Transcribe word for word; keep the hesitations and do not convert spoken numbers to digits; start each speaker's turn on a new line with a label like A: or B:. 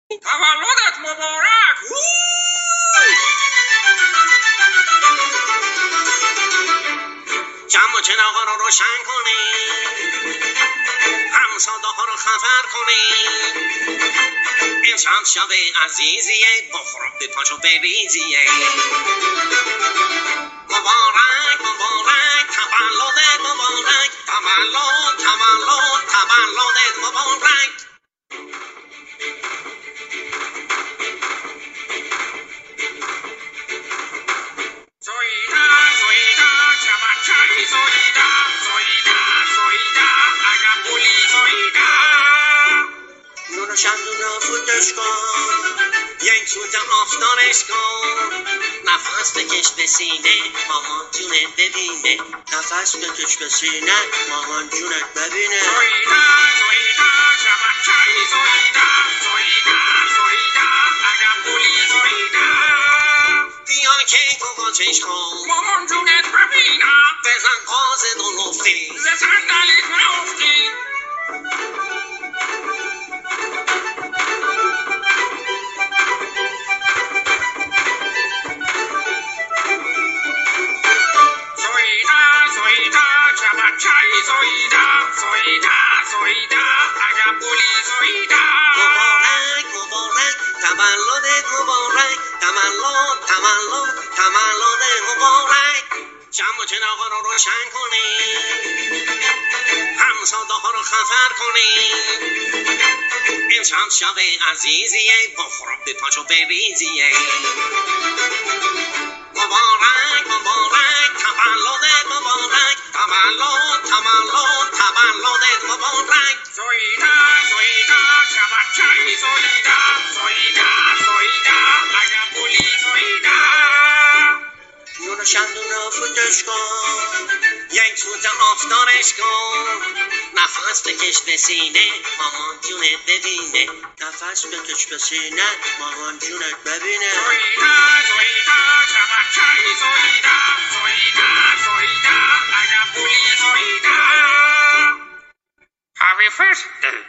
A: تولدت مبارک. جمع چراغا رو روشن کنید، همساده ها رو خبر کنید، امشب شب عزیزیه، بخور بپاش و بریزیه. مبارک مبارک تولدت مبارک، تولد تولد تولدت مبارک. زویدا زویدا چمچای زویدا، زویدا زویدا اگر بولی زویدا. نونو شمدونو فوتش کن، یک سوت آفتانش کن، نفس بکش به سینه مامان جونت ببینه، نفس بکش به سینه مامان جونت ببینه. زویدا زویدا چمچای زویدا، زویدا زویدا اگر بولی زویدا. بیا که تو بازش کن مامان جونت ببینم، بزن باز دلوفتی ز صندلیت نافتی. زویدا زویدا چمچای زویدا، زویدا زویدا اگر بولی زویدا. مبارک مبارک تولدت مبارک، تولد تولد تولدت مبارک. شمع و چراغا رو روشن کنید، همساده ها رو خبر کنید، امشب شب عزیزیه، بخور بپاش و بریزیه. مبارک مبارک تولدت مبارک، تولد تولد تولدت مبارک. زویدا زویدا چمچای زویدا، زویدا زویدا اگر بولی زویدا. نونو شمدونو فوتش کن، یک سوت آفتانش کن، نفس بکش به سینه مامان جونت ببینه، نفس بکش به سینه مامان جونت ببینه. زویدا زویدا چمچای زویدا، زویدا زویدا اگر بولی زویدا. Happy birthday.